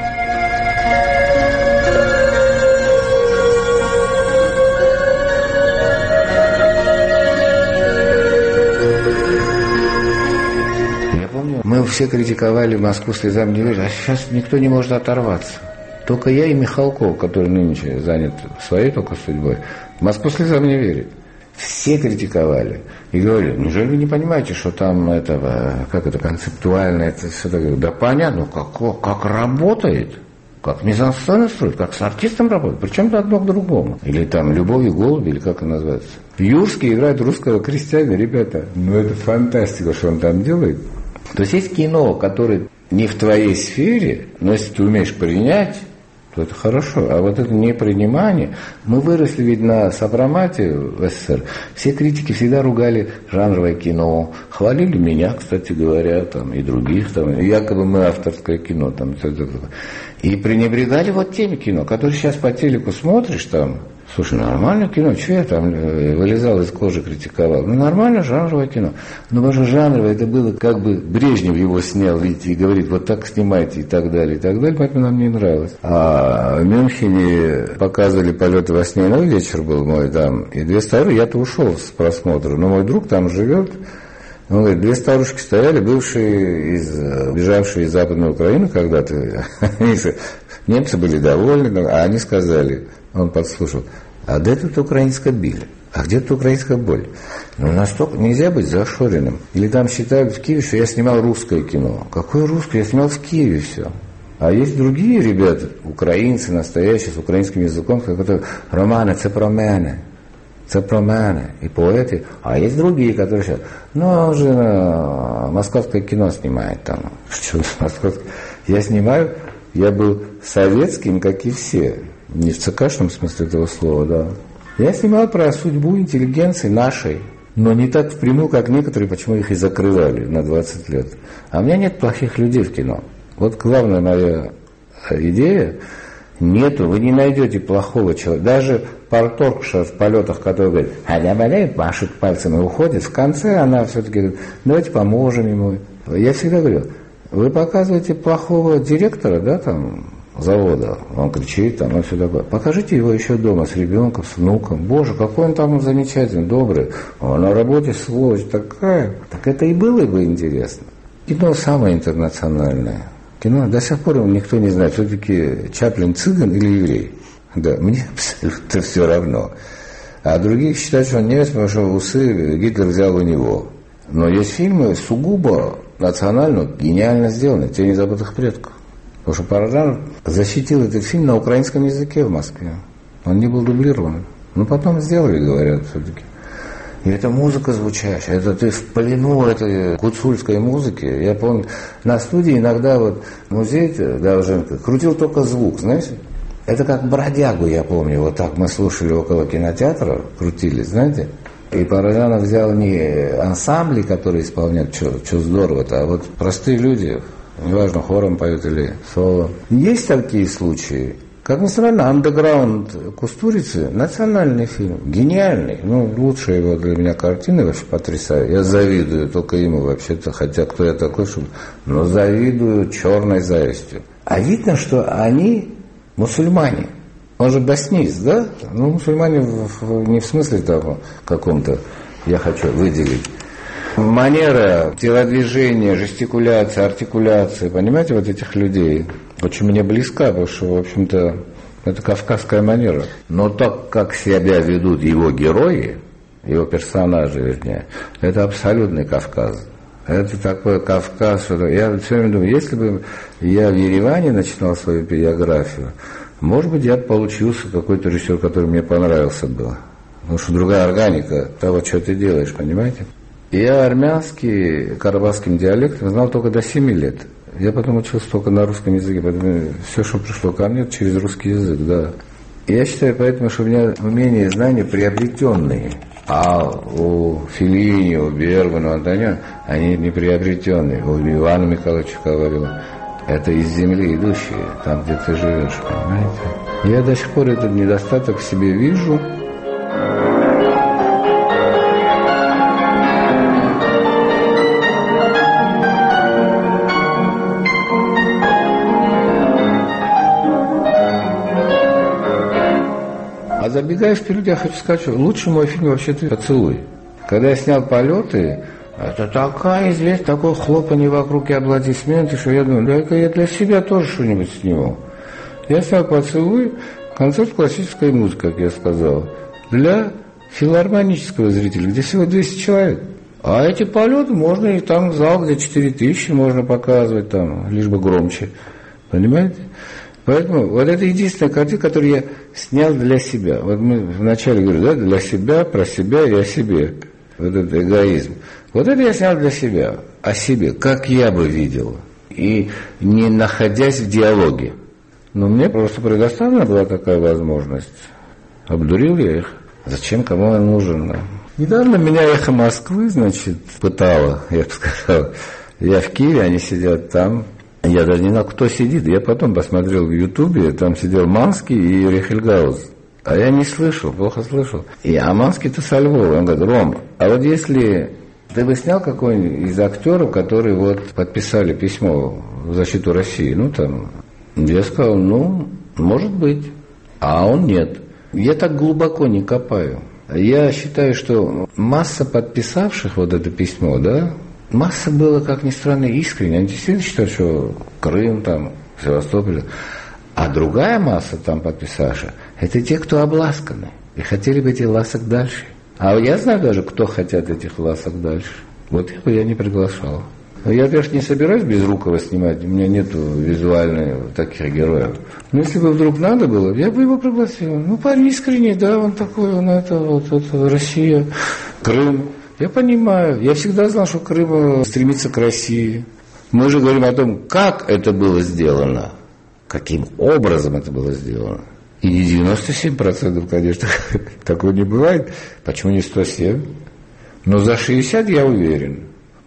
Я помню, мы все критиковали «Москву слезам не верит», а сейчас никто не может оторваться. Только я и Михалков, который нынче занят своей только судьбой, «Москву слезам не верит». Все критиковали и говорили, неужели вы не понимаете, что там это, как это концептуально, это все такое. Да понятно, как, как работает, как мизансцена строит, как с артистом работает, причем одно к другому. Или там «Любовь и голуби», или как это называется. Юрский играет русского крестьянина, ребята, ну это фантастика, что он там делает. То есть есть кино, которое не в твоей сфере, но если ты умеешь принять, то это хорошо. А вот это непринимание... Мы выросли ведь на сопромате в СССР. Все критики всегда ругали жанровое кино. Хвалили меня, кстати говоря, там, и других. Там, якобы мы авторское кино. Там, и пренебрегали вот теми кино, которые сейчас по телеку смотришь там. Слушай, нормальное кино, что я там вылезал из кожи, критиковал? Ну, нормально жанровое кино. Но ваше жанровое, это было как бы Брежнев его снял, видите, и говорит, вот так снимайте, и так далее, и так далее, поэтому нам не нравилось. А в Мюнхене показывали «Полеты во сне», ну, вечер был мой там, и две старушки, я-то ушел с просмотра, но мой друг там живет, он говорит, две старушки стояли, бывшие, из, бежавшие из Западной Украины когда-то, немцы были довольны, а они сказали... Он подслушал. А где тут украинская биль? А где тут украинская боль? Ну, настолько нельзя быть зашоренным. Или там считают в Киеве, что я снимал русское кино. Какое русское? Я снимал в Киеве все. А есть другие ребята, украинцы настоящие, с украинским языком, которые романы, це про мене, це про мене, и поэты. А есть другие, которые сейчас, ну, он же московское кино снимает там. Что московское? Я снимаю, я был советским, как и все. Не в ЦКшном смысле этого слова, да. Я снимал про судьбу интеллигенции нашей, но не так впрямую, как некоторые, почему их и закрывали на двадцать лет. А у меня нет плохих людей в кино. Вот главная моя идея, нету, вы не найдете плохого человека. Даже парторгша в полетах, который говорит, а-ля-ля-ля, машет пальцем и уходит, в конце она все-таки говорит, давайте поможем ему. Я всегда говорю, вы показываете плохого директора, да, там, завода, он кричит, там, и все такое. Покажите его еще дома с ребенком, с внуком. Боже, какой он там замечательный, добрый. Он на работе сволочь такая. Так это и было бы интересно. Кино самое интернациональное. Кино до сих пор никто не знает, все-таки Чаплин цыган или еврей. Да, мне абсолютно все равно. А другие считают, что он немец, потому что усы Гитлер взял у него. Но есть фильмы сугубо национально, гениально сделаны, «Тени забытых предков». Потому что Параджанов защитил этот фильм на украинском языке в Москве. Он не был дублирован. Но потом сделали, говорят, все-таки. И эта музыка звучащая, это ты в плену этой гуцульской музыки. Я помню, на студии иногда вот музей Довженко крутил только звук, знаете. Это как бродягу, я помню, вот так мы слушали около кинотеатра, крутили, знаете. И Параджанов взял не ансамбли, которые исполняют, что здорово-то, а вот простые люди, неважно, хором поют или соло. Есть такие случаи. Как ни странно, «Андеграунд» Кустурицы – национальный фильм, гениальный. Ну, лучшая его для меня картина, вообще потрясающая. Я завидую только ему вообще-то, хотя кто я такой, чтобы... Но завидую черной завистью. А видно, что они мусульмане. Он же боснист, да? Ну, мусульмане в, не в смысле того каком-то, я хочу выделить. Манера, телодвижения, жестикуляция, артикуляция, понимаете, вот этих людей очень мне близка, потому что, в общем-то, это кавказская манера. Но так, как себя ведут его герои, его персонажи, вернее, это абсолютный Кавказ. Это такой Кавказ, что я все время думаю, если бы я в Ереване начинал свою биографию, может быть, я получился какой-то режиссер, который мне понравился бы. Потому что другая органика того, что ты делаешь, понимаете? Я армянский, карабахским диалектом знал только до семи лет. Я потом учился только на русском языке, поэтому все, что пришло ко мне, через русский язык, да. И я считаю, поэтому, что у меня умения и знания приобретенные, а у Феллини, у Бергмана, у Антониона, они не приобретенные. У Ивана Михайловича Ковалева. Это из земли идущие, там, где ты живешь, понимаете? Я до сих пор этот недостаток в себе вижу. А забегая вперед, я хочу сказать, что лучший мой фильм вообще-то «Поцелуй». Когда я снял «Полеты», это такая известная, такое хлопанье вокруг и аплодисменты, что я думаю, дай-ка я для себя тоже что-нибудь сниму. Я снял «Поцелуй», концерт классической музыки, как я сказал, для филармонического зрителя, где всего двести человек. А эти полеты можно и там зал, где четыре тысячи можно показывать, там, лишь бы громче. Понимаете? Поэтому вот это единственная картина, которую я снял для себя. Вот мы вначале говорили, да, для себя, про себя и о себе. Вот этот эгоизм. Вот это я снял для себя, о себе, как я бы видел. И не находясь в диалоге. Но мне просто предоставлена была такая возможность. Обдурил я их. Зачем, кому он нужен? Недавно меня «Эхо Москвы», значит, пытало, я бы сказал. Я в Киеве, они сидят там. Я даже не знал, кто сидит. Я потом посмотрел в Ютубе, там сидел Манский и Рихельгауз. А я не слышал, плохо слышал. И а Манский-то со Львова. Он говорит, Ром, а вот если ты бы снял какой-нибудь из актеров, которые вот подписали письмо в защиту России, ну там, я сказал, ну, может быть. А он нет. Я так глубоко не копаю. Я считаю, что масса подписавших вот это письмо, да, масса было, как ни странно, искренне. Они действительно считают, что Крым, там, Севастополь. А другая масса там подписавших, это те, кто обласканы. И хотели бы эти ласок дальше. А я знаю даже, кто хотят этих ласок дальше. Вот их бы я не приглашал. Я, конечно, не собираюсь Безрукова снимать. У меня нету визуальных таких героев. Но если бы вдруг надо было, я бы его пригласил. Ну, парень искренний, да, он такой, он это, вот, это Россия, Крым. Я понимаю. Я всегда знал, что Крым стремится к России. Мы же говорим о том, как это было сделано. Каким образом это было сделано. И не девяносто семь процентов, конечно, такого не бывает. Почему не сто семь? Но за шестьдесят я уверен.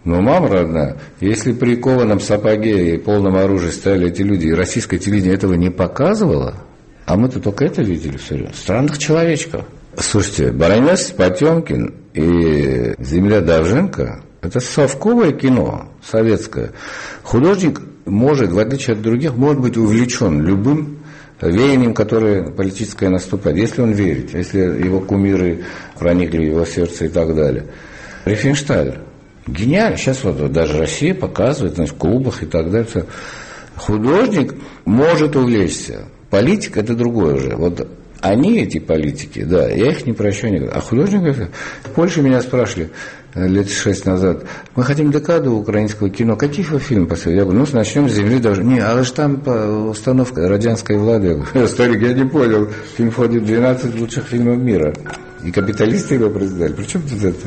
Но мама родная, если при кованом сапоге и полном оружии стояли эти люди, и российское телевидение этого не показывало, а мы-то только это видели все время. Странных человечков. Слушайте, «Броненосец Потемкин» и «Земля Довженко» – это совковое кино, советское. Художник может, в отличие от других, может быть увлечен любым веянием, которое политическое наступает, если он верит, если его кумиры проникли в его сердце и так далее. Рифеншталь. Гениально. Сейчас вот даже Россия показывает, значит, в клубах и так далее. Художник может увлечься. Политик – это другое уже. Вот они, эти политики, да, я их не прощаю никогда. А художник, в Польше меня спрашивали лет шесть назад, мы хотим декаду украинского кино, какие вы фильмы посоветуете? Я говорю, ну, начнем с «Земли даже». Не, а же там установка радянской влады. Я говорю, старик, я не понял. Фильм входит в двенадцать лучших фильмов мира. И капиталисты его признали. При чем тут это?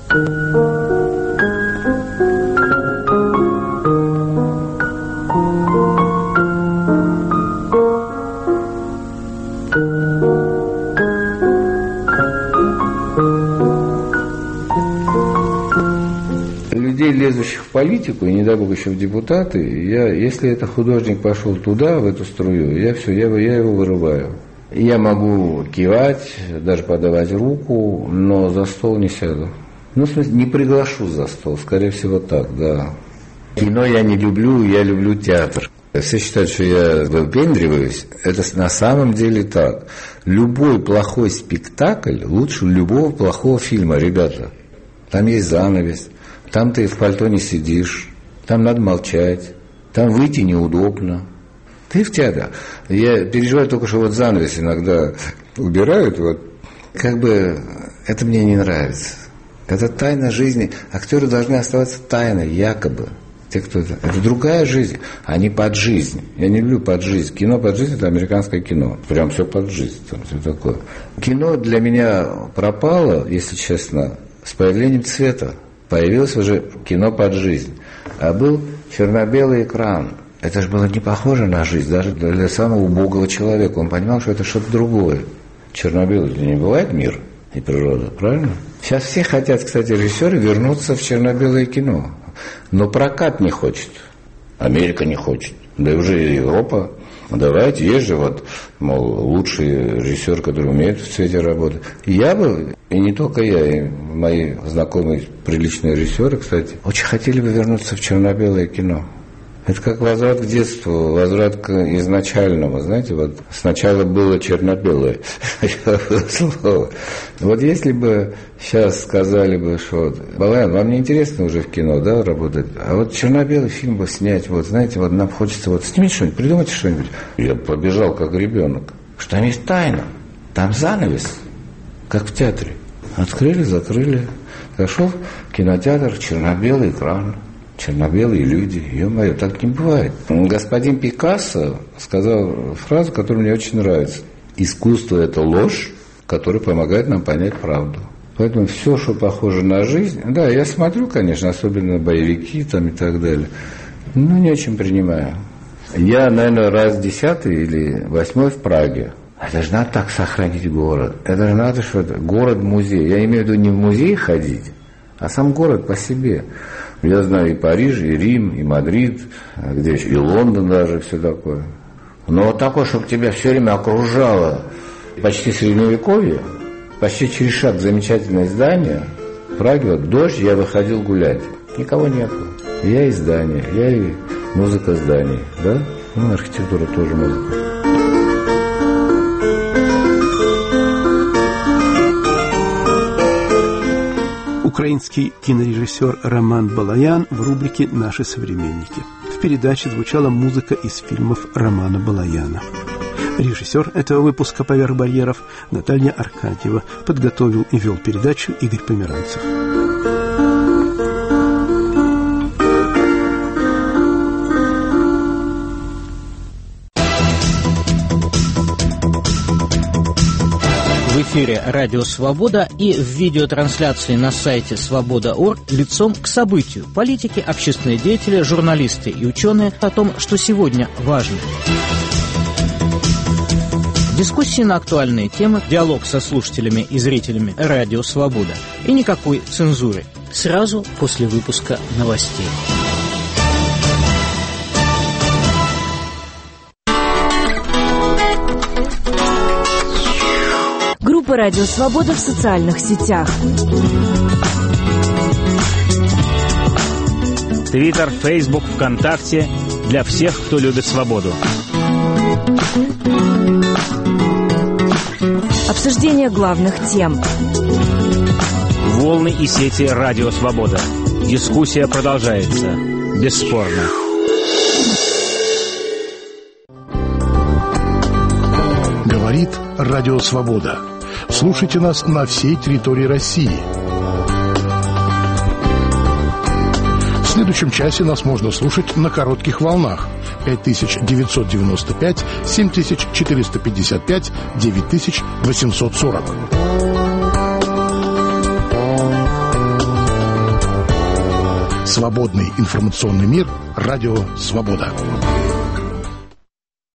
Лезущих в политику, и не дай бог еще в депутаты, я, если это художник пошел туда, в эту струю, я все, я, я его вырываю. Я могу кивать, даже подавать руку, но за стол не сяду. Ну, в смысле, не приглашу за стол, скорее всего так, да. Кино я не люблю, я люблю театр. Все считают, что я выпендриваюсь, это на самом деле так. Любой плохой спектакль лучше любого плохого фильма, ребята. Там есть занавес. Там ты в пальто не сидишь, там надо молчать, там выйти неудобно. Ты в театре. Я переживаю только, что вот занавес иногда убирают, вот, как бы это мне не нравится. Это тайна жизни. Актеры должны оставаться тайной, якобы. Те, кто это. Это другая жизнь, а не под жизнь. Я не люблю под жизнь. Кино под жизнь – это американское кино. Прям все под жизнь. Там все такое. Кино для меня пропало, если честно, с появлением цвета. Появилось уже кино под жизнь. А был черно-белый экран. Это же было не похоже на жизнь, даже для самого убогого человека. Он понимал, что это что-то другое. Черно-белый не бывает мир и природа, правильно? Сейчас все хотят, кстати, режиссеры вернуться в черно-белое кино. Но прокат не хочет. Америка не хочет. Да и уже Европа. Давайте, есть же вот, мол, лучший режиссер, который умеет в цвете работать. Я бы, и не только я, и мои знакомые приличные режиссеры, кстати, очень хотели бы вернуться в черно-белое кино. Это как возврат к детству, возврат к изначальному, знаете, вот сначала было черно-белое слово. Вот если бы сейчас сказали бы, что Балаян, вам не интересно уже в кино, да, работать, а вот черно-белый фильм бы снять, вот, знаете, вот нам хочется, вот, снимите что-нибудь, придумайте что-нибудь. Я побежал как ребенок, что там есть тайна, там занавес, как в театре. Открыли, закрыли, зашел в кинотеатр, черно-белый экран. Черно-белые люди, ё-моё, так не бывает. Господин Пикассо сказал фразу, которая мне очень нравится. Искусство – это ложь, которая помогает нам понять правду. Поэтому все, что похоже на жизнь, да, я смотрю, конечно, особенно боевики там и так далее, но не очень принимаю. Я, наверное, раз десятый или восьмой в Праге. Это же надо так сохранить город. Это же надо что-то. Город-музей. Я имею в виду не в музей ходить, а сам город по себе. Я знаю и Париж, и Рим, и Мадрид, где еще, и Лондон даже, все такое. Но вот такое, чтобы тебя все время окружало почти средневековье, почти через шаг замечательное здание. В Праге, вот дождь, я выходил гулять. Никого не было. Я и здание, я и музыка зданий, да? Ну, архитектура тоже музыка. Украинский кинорежиссер Роман Балаян в рубрике «Наши современники». В передаче звучала музыка из фильмов Романа Балаяна. Режиссер этого выпуска «Поверх барьеров» Наталья Аркадьева. Подготовил и вел передачу Игорь Померанцев. В эфире «Радио Свобода» и в видеотрансляции на сайте свобода точка орг лицом к событию. Политики, общественные деятели, журналисты и ученые о том, что сегодня важно. Дискуссии на актуальные темы, диалог со слушателями и зрителями «Радио Свобода» и никакой цензуры. сразу после выпуска новостей. Группа «Радио Свобода» в социальных сетях. Твиттер, Фейсбук, ВКонтакте для всех, кто любит свободу. Обсуждение главных тем. Волны и сети «Радио Свобода». Дискуссия продолжается. Бесспорно. Говорит «Радио Свобода». Слушайте нас на всей территории России. В следующем часе нас можно слушать на коротких волнах. пять тысяч девятьсот девяносто пять, семь тысяч четыреста пятьдесят пять, девять тысяч восемьсот сорок. Свободный информационный мир. Радио Свобода.